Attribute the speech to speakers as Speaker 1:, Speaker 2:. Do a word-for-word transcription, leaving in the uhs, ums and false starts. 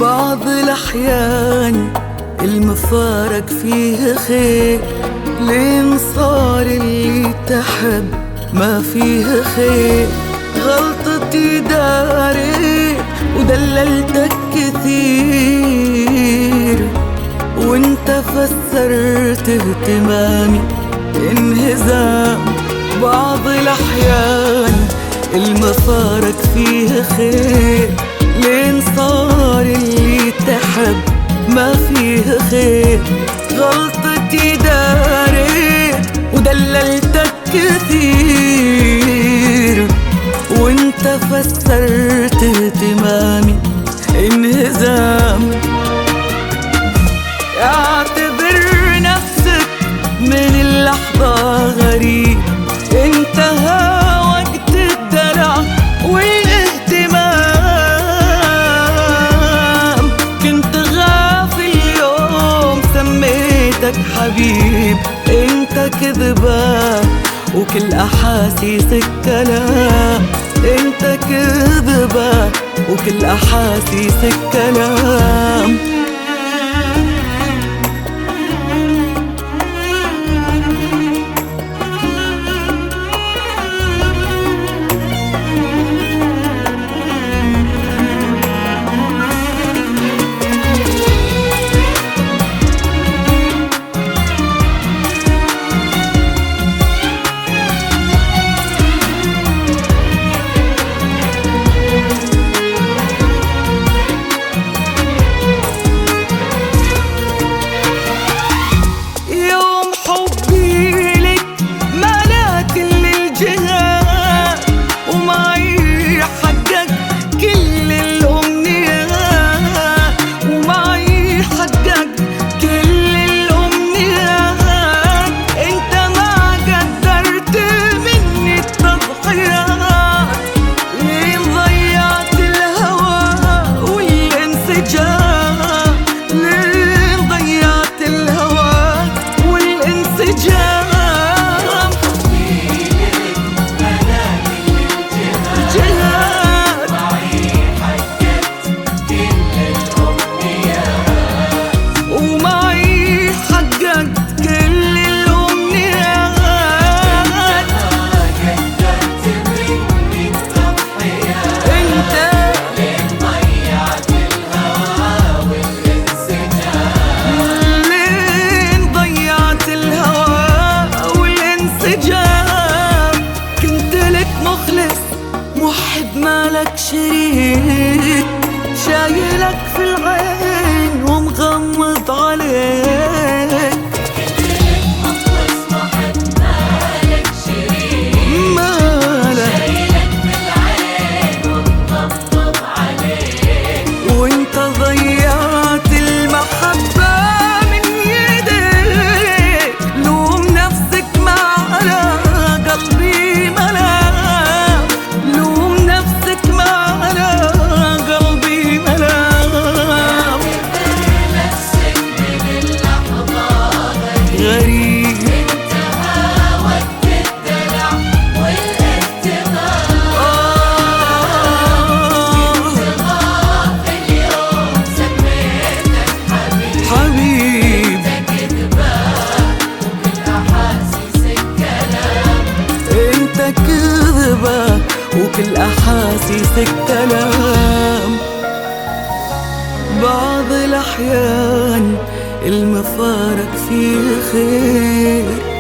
Speaker 1: بعض الأحيان المفارق فيه خير، لين صار اللي تحب ما فيه خير. غلطتي داري ودللتك كثير، وانت فسرت اهتمامي انهزام. بعض الأحيان المفارق فيه خير، لين صار اللي تحب ما فيه خير. غلطتي داريت ودللتك كثير، وانت فسرت اهتمامي انهزام. اعتبر نفسك من اللحظة غريب، انتهى وقت الدلع والاهتمام. كنت غافل يوم سميتك حبيب، انت كذبة وكل أحاسيسك كلام. انت كذبة وكل أحاسيسك كلام. محب مالك شريك، شايلك في العين ومغمض عليك.
Speaker 2: كنتلك مخلص محب مالك شريك، مالك شايلك في العين ومغمض عليك.
Speaker 1: وانت ضيعت المحبة من يديك، لوم نفسك ما على قلبي ملام. غريب
Speaker 2: انتهى وقت الدلع والاهتمام. كنت غافل يوم سميتك حبيب،
Speaker 1: حبيب.
Speaker 2: انت كذبة وكل أحاسيسك كلام.
Speaker 1: انت كذبة وكل أحاسيسك كلام. بعض الأحيان المفارق فيه خير،